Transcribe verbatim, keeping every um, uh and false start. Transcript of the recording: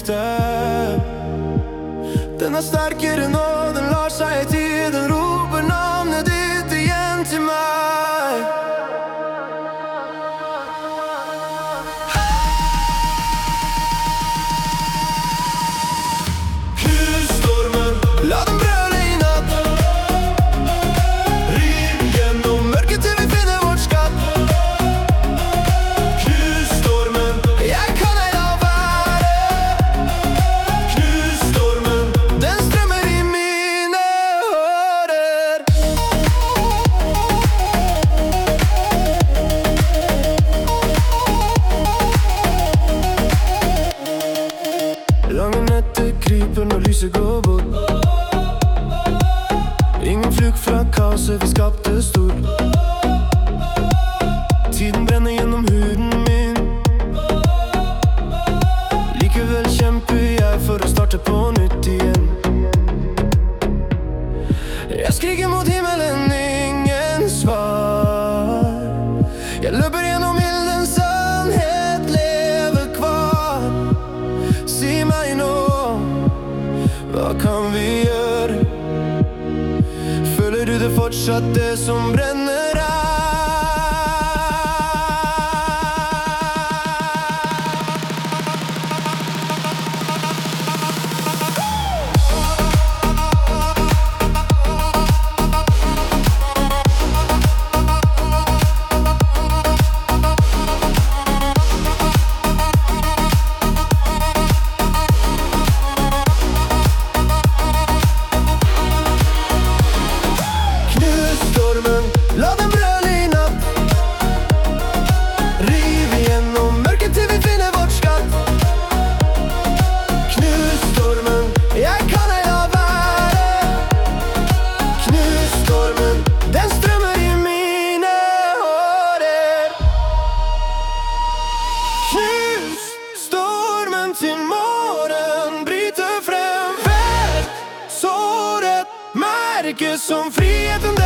ute. Den er sterkere nå, den lar seg i tid. Den roper navnet ditt igjen til meg. Knus stormen, la den brøle i natt. Riv gjennom mørket til vi finner vårt skatt. Knus stormen, jeg kan ei la være. Knus stormen, den strømmer i mine ører. Lange netter kryper når lyset går bort. Ingen flukt fra kaoset vi skapte stort. Tiden brenner gjennom huden min. Likevel kjemper jeg for å starte på nytt igjen. Jeg skriker mot himmelen, ingen svar. Jeg løper gjennom ilden, sannhet lever kvar. Si meg nå, hva kan vi gjøre? Føler du det fortsatt, det som brenner her? La den brøle i natt. Riv igjennom mørket til vi finner vårt skatt. Knus stormen, jeg kan ei la være. Knus stormen, den strømmer i mine årer. Knus stormen til morgen bryter frem. Hvert såret merke som friheten